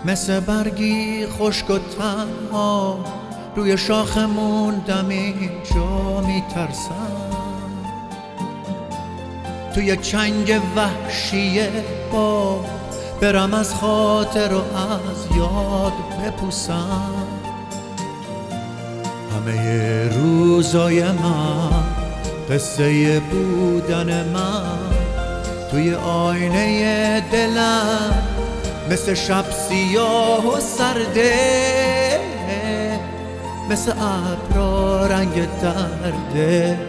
مثل برگی خشک و تنها روی شاخه موندم اینجا میترسم توی چنگ وحشی باد برم از خاطر و از یاد بپوسم همه روزای من قصه بودن من توی آینه دلم مثل شب سیاه و سرده مثل ابرا رنگ درده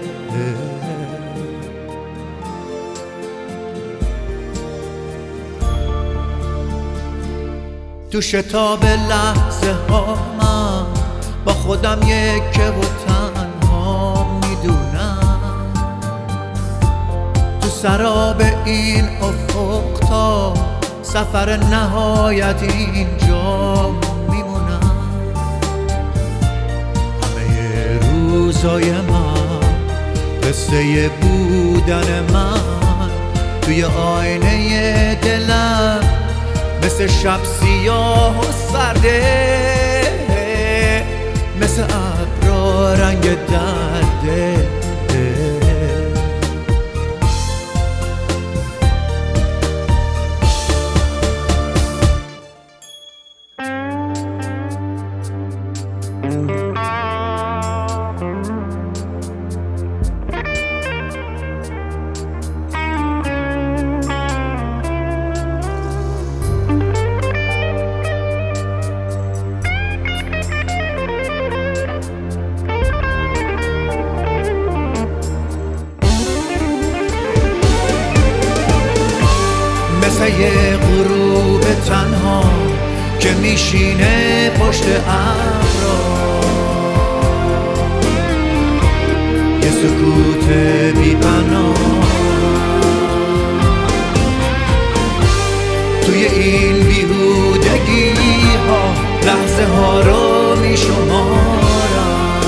تو شتاب لحظه ها من با خودم یکه و تنها میدونم تو سراب این افق تا سفر نهایت اینجا میمونم همه روزای من قصه بودن من توی آینه دلم مثل شب سیاه و سرده مثل ابرا رنگ درده مثل یه غروب تنها که میشینه پشت ابرا یه سکوت بی بنا توی این بیهودگی ها لحظه ها رو میشمارم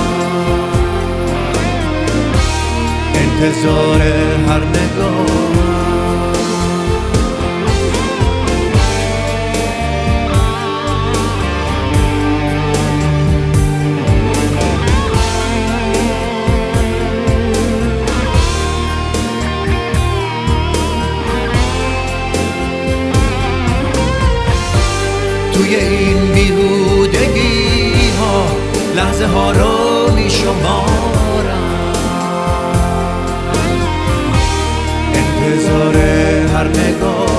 انتظار هر نگاه توی این بیهودگی ها لحظه ها رو میشمارم انتظار هر نگاه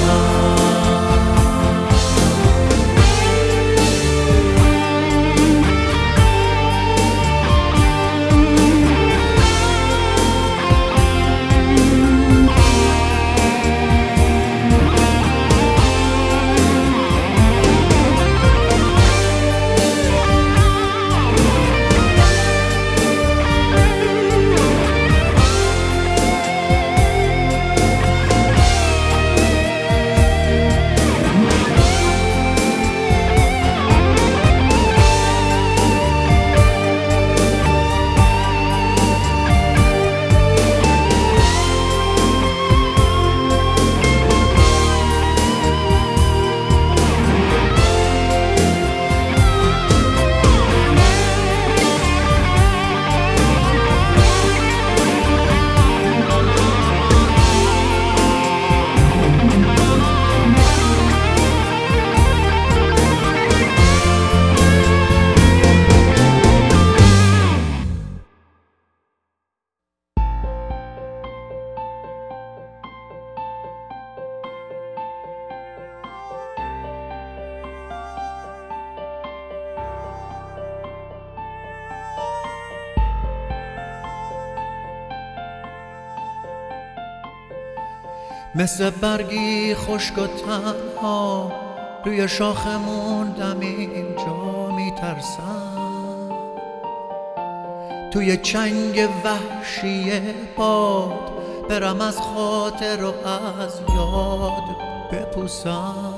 مثل برگی خشک و تنها روی شاخه موندم اینجا میترسم توی چنگ وحشی باد برم از خاطر و از یاد بپوسم